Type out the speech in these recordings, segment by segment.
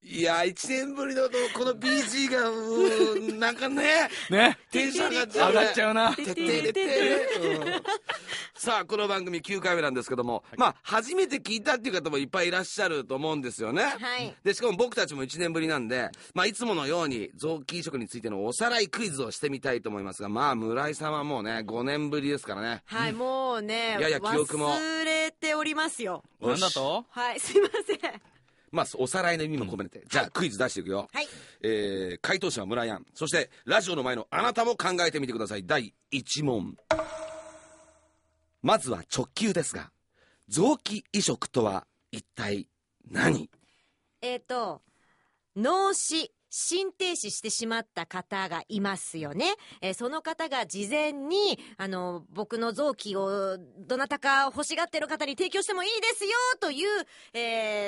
いや1年ぶりのこの BG がなんかねテンション上がっちゃうな。 てってれて、さあこの番組9回目なんですけども、まあ初めて聞いたっていう方もいっぱいいらっしゃると思うんですよね。でしかも僕たちも1年ぶりなんで、まあいつものように臓器移植についてのおさらいクイズをしてみたいと思いますが、まあ村井さんはもうね5年ぶりですからね。 はい、もうね、 やや記憶も忘れておりますよ。 なんだと？ はい、すいません。 まあおさらいの意味も込めて、じゃあクイズ出していくよ。回答者は村井杏、そしてラジオの前のあなたも考えてみてください。第1問。まずは直球ですが、臓器移植とは一体何？ 脳死心停止してしまった方がいますよね。その方が事前に僕の臓器をどなたか欲しがってる方に提供してもいいですよという、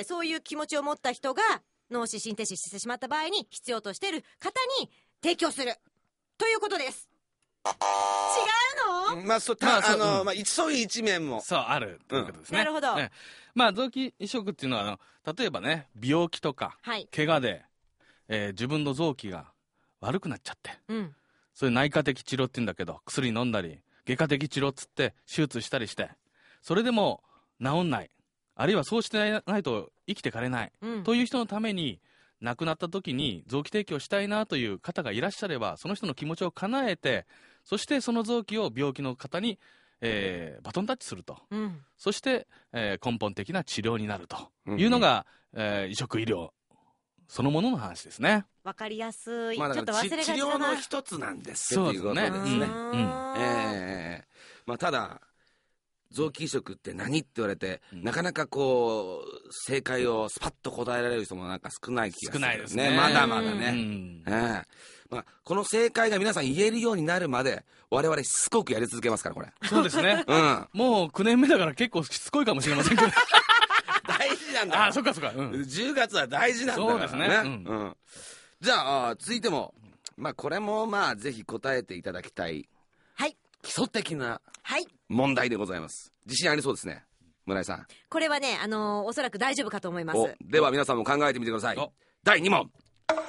そういう気持ちを持った人が脳死心停止してしまった場合に必要としている方に提供するということです。違うの？ まあ一層一面もそうあるということですね。 なるほど。 まあ臓器移植っていうのは例えばね、病気とか、怪我で自分の臓器が悪くなっちゃって、そういう内科的治療って言うんだけど、薬飲んだり外科的治療っつって手術したりして、それでも治んない、あるいはそうしてないと生きてかれない、という人のために亡くなった時に臓器提供したいなという方がいらっしゃれば、その人の気持ちを叶えて、そしてその臓器を病気の方に、バトンタッチすると、そして、根本的な治療になるというのが、移植医療そのものの話ですね。 わかりやすい。 まあ、 ちょっと忘れがちだな。 治療の一つなんですっていうことですね。まあただ臓器移植って何って言われて、なかなかこう正解をスパッと答えられる人もなんか少ない気がする。 少ないですね。 まだまだね。まあ、この正解が皆さん言えるようになるまで我々しつこくやり続けますから、これ。 そうですね。もう9年目だから結構しつこいかもしれませんけど。 大事なんだ。 そっかそっか。 10月は大事なんだからね。 そうですね。 じゃあ続いても、まあこれもまあぜひ答えていただきたい。基礎的な問題でございます。自信ありそうですね、村井さん。 これはね、おそらく大丈夫かと思います。 では皆さんも考えてみてください。第2問。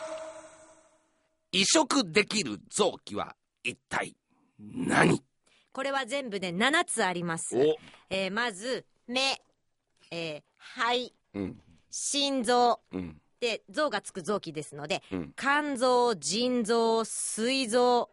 移植できる臓器は一体何？ これは全部で7つあります。まず目、肺、心臓、で臓がつく臓器ですので、肝臓、腎臓、膵臓、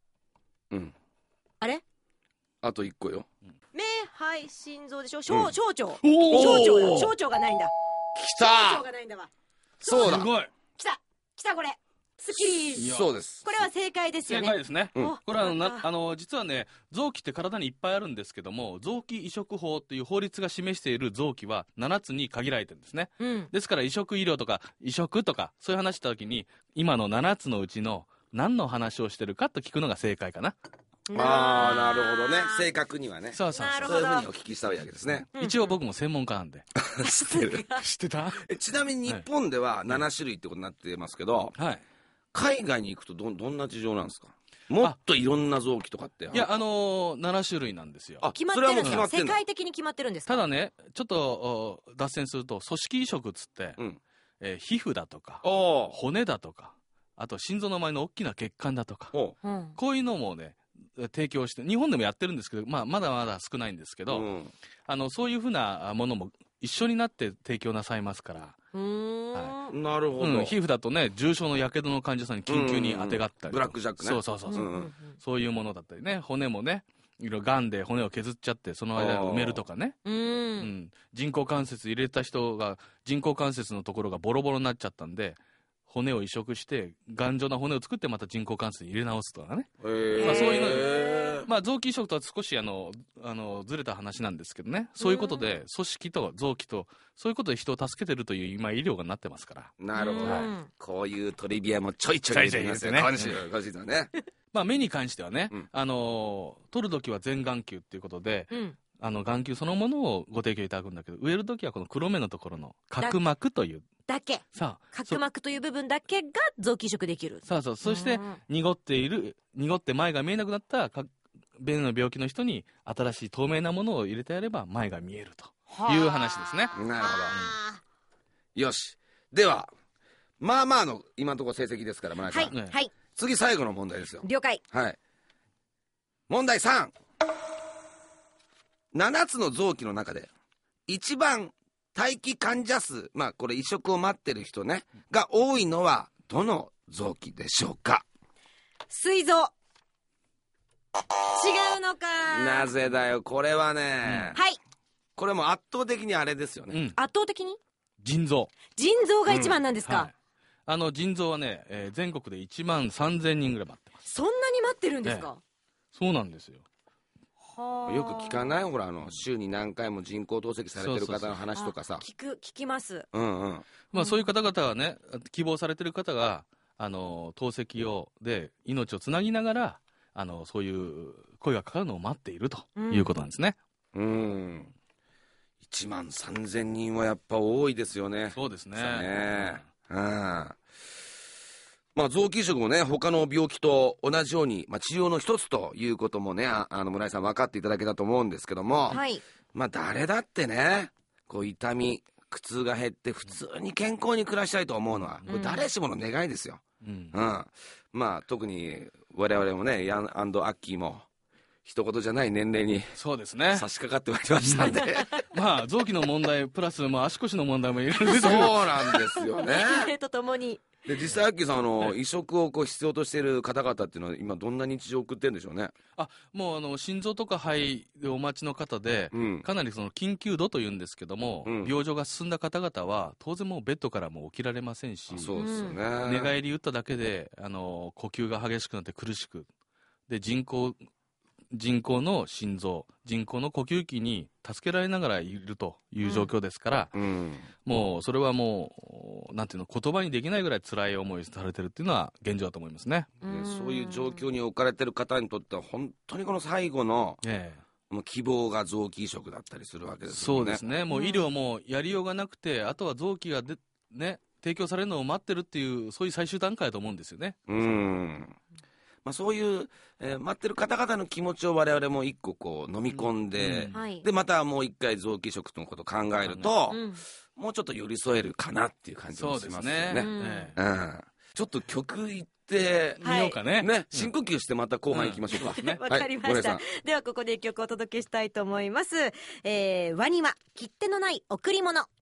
あれ？ あと1個よ。 目、肺、心臓でしょ。小腸。小腸がないんだ。 きた。 小腸がないんだわ。 そうだ。 すごい。 きたこれ。スッキリ。 そうです。 これは正解ですよね。 正解ですね。これは実はね、臓器って体にいっぱいあるんですけども、臓器移植法という法律が示している臓器は7つに限られてるんですね。ですから移植医療とか移植とかそういう話した時に、今の7つのうちの何の話をしてるかと聞くのが正解かな。 なるほどね。正確にはね。 そういうふうにお聞きしたわけですね。 一応僕も専門家なんで。 知ってる。 知ってた？ ちなみに日本では7種類ってことになってますけど、海外に行くとどんな事情なんですか？もっといろんな臓器とかって。 いや、7種類なんですよ。 決まってるんですか？世界的に決まってるんですか？ ただね、ちょっと脱線すると、組織移植っつって、皮膚だとか骨だとか、あと心臓の周りの大きな血管だとか、こういうのもね提供して、日本でもやってるんですけど、まだまだ少ないんですけど、そういうふうなものも一緒になって提供なさいますから。 なるほど。 皮膚だとね、重症のやけどの患者さんに緊急に当てがったり、 ブラックジャックね。 そういうものだったりね、骨もね、いろいろがんで骨を削っちゃってその間埋めるとかね、人工関節入れた人が人工関節のところがボロボロになっちゃったんで、骨を移植して頑丈な骨を作ってまた人工関節に入れ直すとかね、そういうの、臓器移植とは少しずれた話なんですけどね、そういうことで組織と臓器とそういうことで人を助けてるという今医療がなってますから。 なるほど、こういうトリビアもちょいちょい入れてますよね。今週だね。 目に関してはね、取るときは全眼球っていうことで、眼球そのものをご提供いただくんだけど、植えるときはこの黒目のところの角膜というだけ、角膜という部分だけが臓器移植できる。 そして濁って前が見えなくなった目の病気の人に新しい透明なものを入れてやれば前が見えるという話ですね。 なるほど、よし。ではまあまあの今のところ成績ですから、村井さん。 はい、はい。 次最後の問題ですよ。 了解。 はい。問題3。7つの臓器の中で一番待機患者数、まあこれ移植を待ってる人ねが多いのはどの臓器でしょうか？ 膵臓。違うのか。 なぜだよ、これはね、 はい。 これも圧倒的にあれですよね。 圧倒的に腎臓。 腎臓が一番なんですか？ はい、腎臓はね、全国で1万3000人ぐらい待ってます。 そんなに待ってるんですか？ そうなんですよ。 よく聞かない？ほら週に何回も人工透析されてる方の話とかさ。 聞きます。 まあそういう方々はね、希望されてる方が透析をで命をつなぎながらそういう声がかかるのを待っているということなんですね。 1万3000人はやっぱ多いですよね。 そうですね。 まあ、臓器移植もね他の病気と同じように、まあ、治療の一つということもね村井さん分かっていただけたと思うんですけども、 はい、 まあ誰だってねこう痛み苦痛が減って普通に健康に暮らしたいと思うのは、これ誰しもの願いですよ。まあ特に我々もねヤン&アッキーも一言じゃない年齢にそうですね差し掛かってまいりましたんでまあ臓器の問題プラス、まあ、足腰の問題もいろいろ出てくる。 そうなんですよね。 とともにで実際アッキーさん移植を必要としている方々っていうのは今どんな日常を送ってるんでしょうね。 もう心臓とか肺でお待ちの方で、かなりその緊急度というんですけども、病状が進んだ方々は当然もうベッドからも起きられませんし、 そうですよね。 寝返り打っただけで呼吸が激しくなって苦しくで人工の心臓、人工の呼吸器に助けられながらいるという状況ですから、もうそれはもうなんていうの言葉にできないぐらい辛い思いされてるっていうのは現状だと思いますね。 そういう状況に置かれてる方にとっては本当にこの最後の、もう希望が臓器移植だったりするわけですよね。 そうですね。もう医療もやりようがなくて、あとは臓器が提供されるのを待ってるっていうそういう最終段階だと思うんですよね。 まあ、そういう、待ってる方々の気持ちを我々も一個こう飲み込んで、でまたもう一回臓器移植のことを考えると、もうちょっと寄り添えるかなっていう感じもしますよね。ちょっと曲いってみようかね。 深呼吸してまた後半行きましょうか。 わかりました。ではここで一曲お届けしたいと思います。ワニマ切手のない贈り物。